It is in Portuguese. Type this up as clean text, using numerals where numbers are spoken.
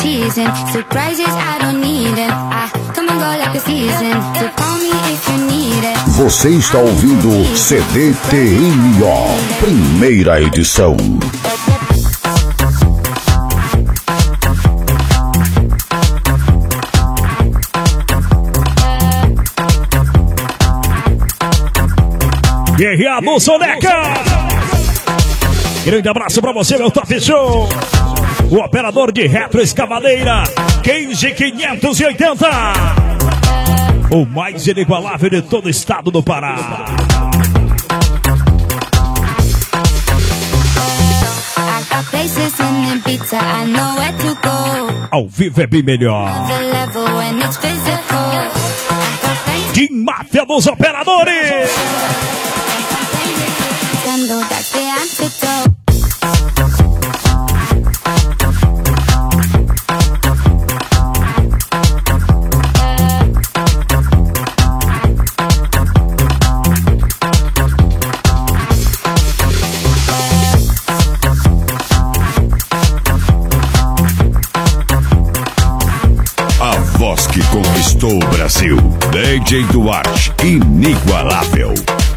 teasing. Surprises, I don't need them. I come and go like a season. So call me if you need it. Você está ouvindo CDTMO, primeira edição. Guerreado Soneca! Grande abraço pra você, meu Top Show! O operador de retroescavadeira, Kenji 580! O mais inigualável de todo o estado do Pará. Ao vivo é bem melhor. De Máfia dos Operadores! A voz que conquistou o Brasil, DJ Duarte, inigualável.